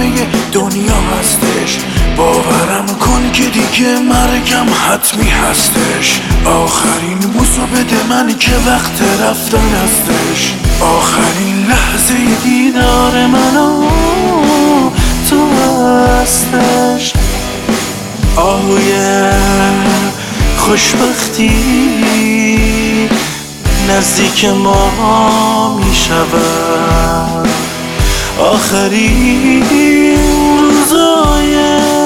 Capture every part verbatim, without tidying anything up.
همه دنیا هستش. باورم کن که دیگه مرگم حتمی هستش. آخرین بوسو بده من که وقت رفتن هستش. آخرین لحظه دیدار من و تو هستش. آهوی خوشبختی نزدیک ما می شود. آخرین روزای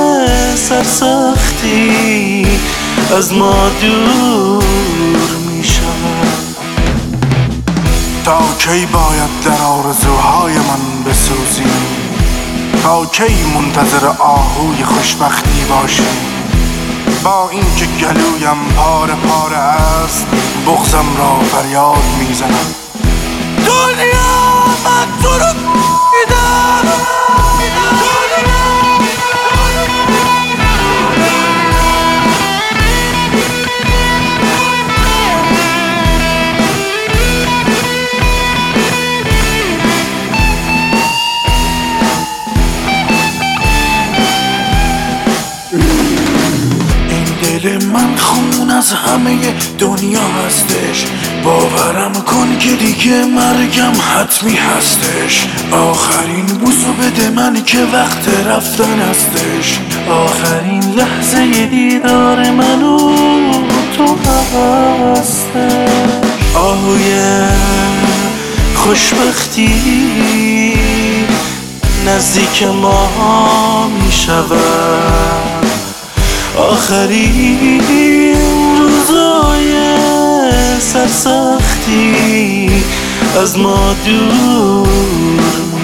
سرسختی از ما دور می شود. تا کی باید در آرزوهای من بسوزیم؟ تا کی منتظر آهوی خوشبختی باشیم؟ با اینکه گلویم پاره پاره است، بغضم را فریاد میزنم. دنیا من تو رو دیدم. دل من خون از همه دنیا هستش. باورم کن که دیگه مرگم حتمی هستش. آخرین بوسو بده من که وقت رفتن هستش. آخرین لحظه دیدار من و تو هستش. آهوی خوشبختی نزدیک ما می شود. آخرین روزای سرسختی از ما دور